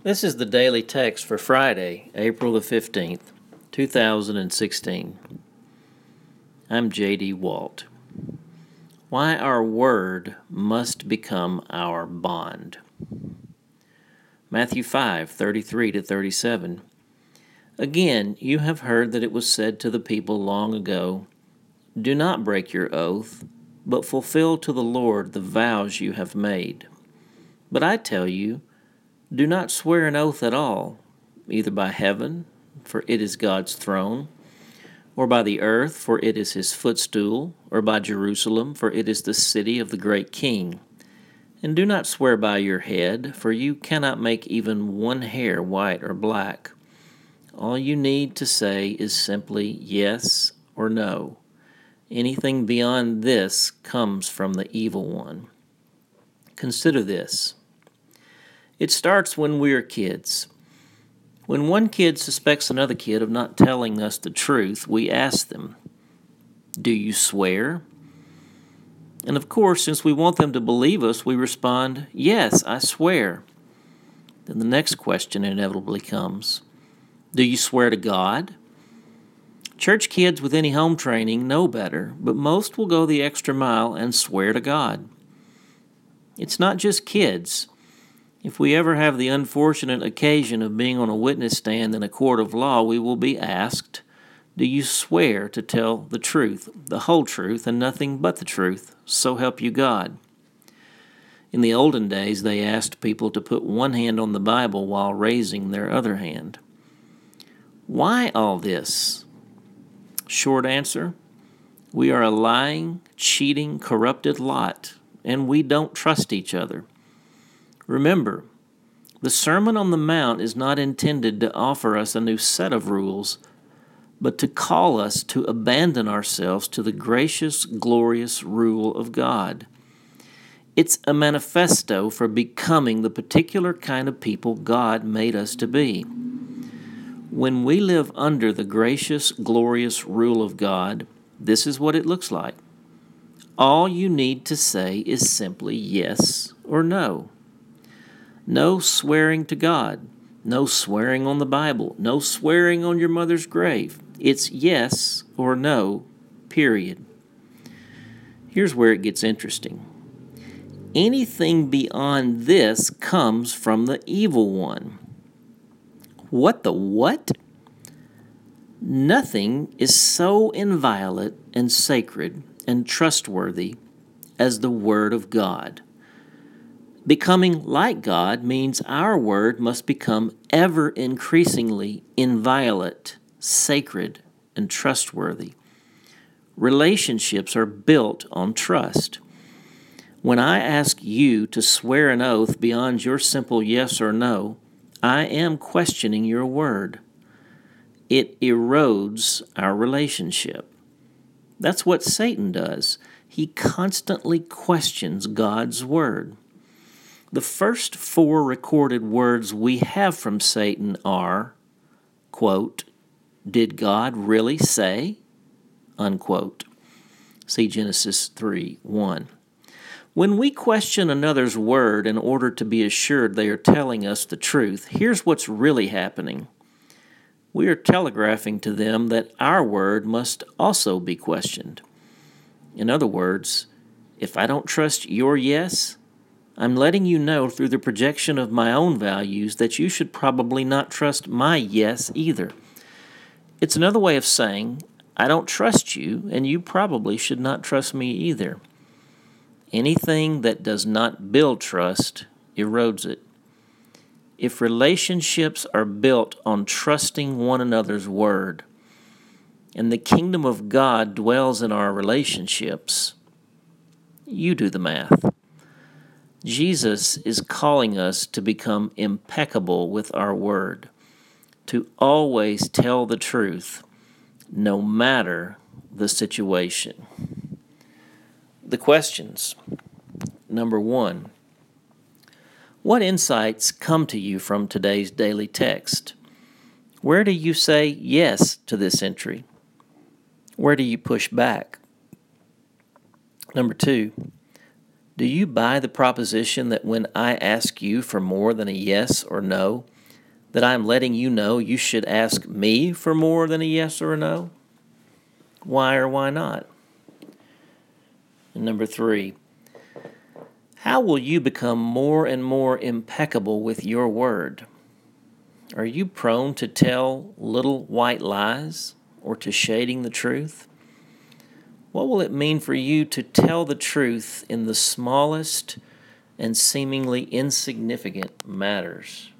This is the daily text for Friday, April the 15th, 2016. I'm J.D. Walt. Why our word must become our bond. Matthew 5:33-37. Again, you have heard that it was said to the people long ago, "Do not break your oath, but fulfill to the Lord the vows you have made." But I tell you, do not swear an oath at all, either by heaven, for it is God's throne, or by the earth, for it is his footstool, or by Jerusalem, for it is the city of the great King. And do not swear by your head, for you cannot make even one hair white or black. All you need to say is simply yes or no. Anything beyond this comes from the evil one. Consider this. It starts when we are kids. When one kid suspects another kid of not telling us the truth, we ask them, "Do you swear?" And of course, since we want them to believe us, we respond, "Yes, I swear." Then the next question inevitably comes, "Do you swear to God?" Church kids with any home training know better, but most will go the extra mile and swear to God. It's not just kids. If we ever have the unfortunate occasion of being on a witness stand in a court of law, we will be asked, "Do you swear to tell the truth, the whole truth, and nothing but the truth, so help you God?" In the olden days, they asked people to put one hand on the Bible while raising their other hand. Why all this? Short answer, we are a lying, cheating, corrupted lot, and we don't trust each other. Remember, the Sermon on the Mount is not intended to offer us a new set of rules, but to call us to abandon ourselves to the gracious, glorious rule of God. It's a manifesto for becoming the particular kind of people God made us to be. When we live under the gracious, glorious rule of God, this is what it looks like. All you need to say is simply yes or no. No swearing to God, no swearing on the Bible, no swearing on your mother's grave. It's yes or no, period. Here's where it gets interesting. Anything beyond this comes from the evil one. What the what? Nothing is so inviolate and sacred and trustworthy as the Word of God. Becoming like God means our word must become ever increasingly inviolate, sacred, and trustworthy. Relationships are built on trust. When I ask you to swear an oath beyond your simple yes or no, I am questioning your word. It erodes our relationship. That's what Satan does. He constantly questions God's word. The first 4 recorded words we have from Satan are, quote, "Did God really say?" unquote. See Genesis 3:1. When we question another's word in order to be assured they are telling us the truth, here's what's really happening. We are telegraphing to them that our word must also be questioned. In other words, if I don't trust your yes, I'm letting you know through the projection of my own values that you should probably not trust my yes either. It's another way of saying, I don't trust you, and you probably should not trust me either. Anything that does not build trust erodes it. If relationships are built on trusting one another's word, and the kingdom of God dwells in our relationships, you do the math. Jesus is calling us to become impeccable with our word, to always tell the truth, no matter the situation. The questions. Number 1, what insights come to you from today's daily text? Where do you say yes to this entry? Where do you push back? Number 2, do you buy the proposition that when I ask you for more than a yes or no, that I'm letting you know you should ask me for more than a yes or a no? Why or why not? And number 3, how will you become more and more impeccable with your word? Are you prone to tell little white lies or to shading the truth? What will it mean for you to tell the truth in the smallest and seemingly insignificant matters?